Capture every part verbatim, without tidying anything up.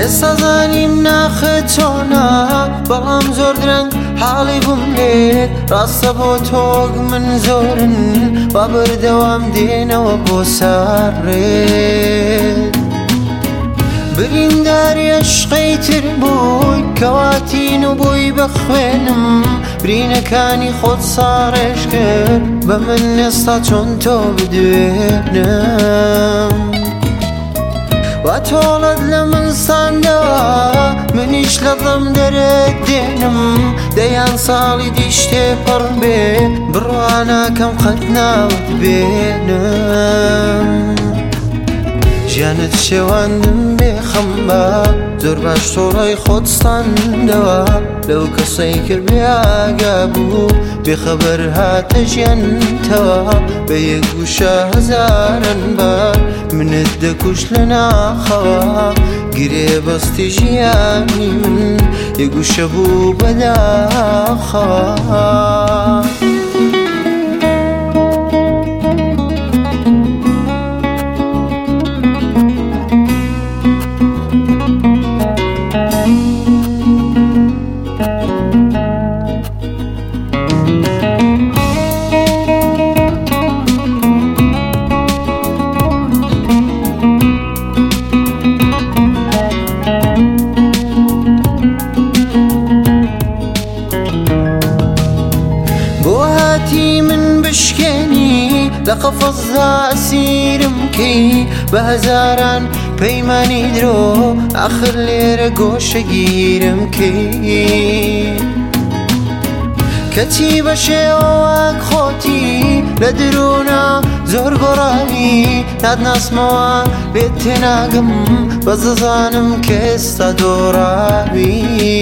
ئێستا زانیم ناخێت چۆنا بەڵام زۆر درەنگ حاڵی بووم لێت ڕاستە بۆ تۆگ من زۆرن با بەردەوام دێنەوە بۆ ساڕێت برینداری عشقەی تر بووی کەواتین و بووی بەخوێنم برینەکانی خۆت ساڕێژ کرد بە من ئێستا چۆن تۆ بدوێنم وا تۆڵەت لە من ساندەوە منیش لە دڵم دەرێت دێنم دەیان ساڵی دیش تێپەڕ بێ بڕواناکەم قەت ناوت بێنم ژیانت شێواندم بێخەمبە زۆر باش تۆڕای خۆت ستاندەوە لەو کەسەی کرد بێئاگا بوو بێخەبەر هاتە ژیانتەوە بە یەک گوشە هەزاران بار منت دەکوش لە ناخەوە گرێ بەستی ژیانی من یەک گوشە بوو بەداخەوە من بشکێنی لە قەفەزدا ئەسیرم کەی بە هەزاران پەیمانی درۆ ئاخر لێرە گۆشەگیرم کەی کەچی بە شێوەوەک خۆتی لە درۆنا زۆر گۆڕاوی نادناسمەوە بێت تێناگەم بەس دەزانم کە ئێستا دۆڕاوی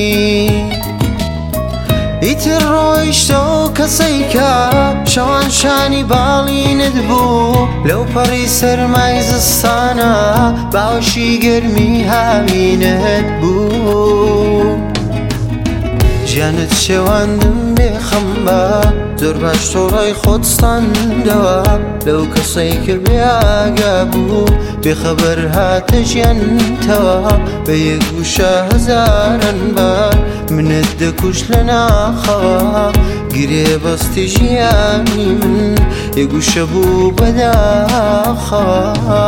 ئیتر ڕۆیشتە و کەسەی کە شەوان شانی باڵینت بوو لەو پەڕی سەرمای زستانە باوەشی گەرمی هاوینت بوو ژیانت شێواندم بێخەمبە زۆر باش تۆڕای خۆت ستاندەوە لەو کەسەی کرد بێئاگا بوو بێخەبەر هاتە ژیانتەوە بە یەک گوشە هەزاران بار منت دەکوش لە ناخەوە گرێ بەستی ژیانی من یەک گوشە بوو بەداخەوە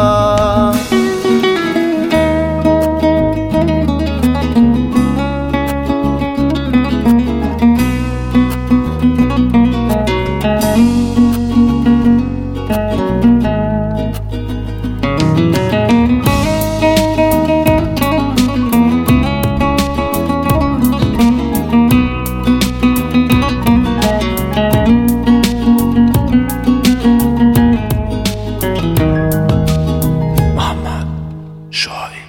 Joy.